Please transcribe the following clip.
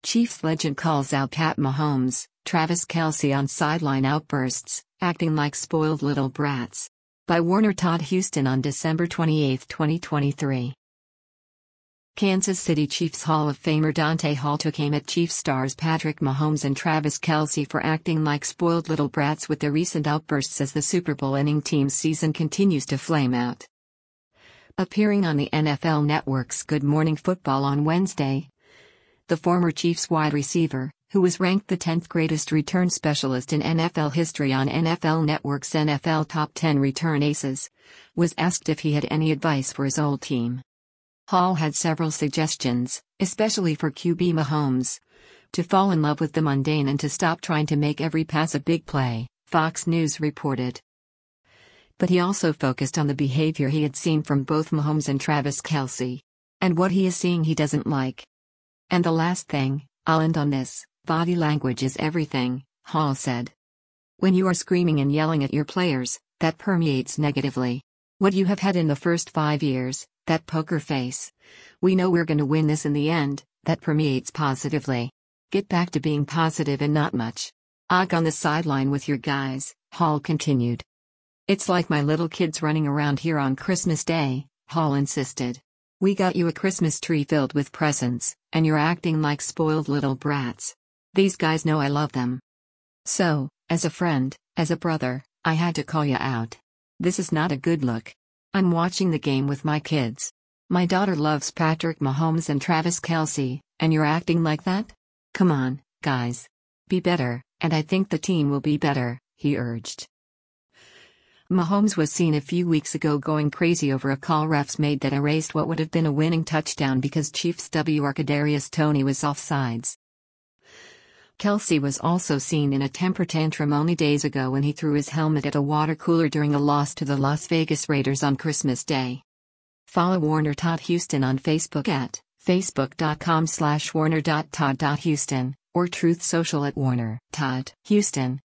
Chiefs legend calls out Pat Mahomes, Travis Kelce on sideline outbursts, acting like spoiled little brats. By Warner Todd Houston on December 28, 2023. Kansas City Chiefs Hall of Famer Dante Hall took aim at Chiefs stars Patrick Mahomes and Travis Kelce for acting like spoiled little brats with their recent outbursts as the Super Bowl winning team's season continues to flame out. Appearing on the NFL Network's Good Morning Football on Wednesday, the former Chiefs wide receiver, who was ranked the 10th greatest return specialist in NFL history on NFL Network's NFL Top 10 Return Aces, was asked if he had any advice for his old team. Hall had several suggestions, especially for QB Mahomes: to fall in love with the mundane and to stop trying to make every pass a big play, Fox News reported. But he also focused on the behavior he had seen from both Mahomes and Travis Kelce. And what he is seeing he doesn't like. And the last thing, I'll end on this: body language is everything, Hall said. When you are screaming and yelling at your players, that permeates negatively. What you have had in the first 5 years, that poker face, "We know we're gonna win this in the end," that permeates positively. Get back to being positive and not much. Og on the sideline with your guys, Hall continued. It's like my little kids running around here on Christmas Day, Hall insisted. We got you a Christmas tree filled with presents, and you're acting like spoiled little brats. These guys know I love them. So, as a friend, as a brother, I had to call you out. This is not a good look. I'm watching the game with my kids. My daughter loves Patrick Mahomes and Travis Kelce, and you're acting like that? Come on, guys. Be better, and I think the team will be better, he urged. Mahomes was seen a few weeks ago going crazy over a call refs made that erased what would have been a winning touchdown because Chiefs WR Kadarius Toney was offsides. Kelce was also seen in a temper tantrum only days ago when he threw his helmet at a water cooler during a loss to the Las Vegas Raiders on Christmas Day. Follow Warner Todd Houston on Facebook at facebook.com/warner.todd.houston or Truth Social at Warner Todd Houston.